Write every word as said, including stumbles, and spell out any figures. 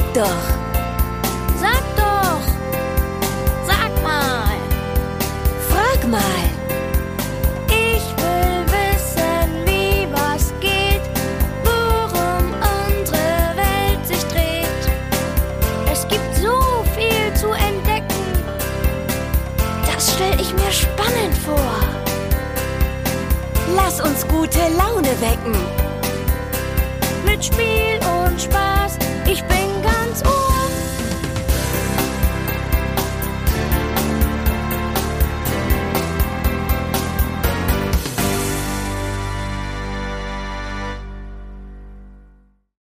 Sag doch. Sag doch. Sag mal. Frag mal. Ich will wissen, wie was geht, worum unsere Welt sich dreht. Es gibt so viel zu entdecken. Das stell ich mir spannend vor. Lass uns gute Laune wecken. Mit Spiel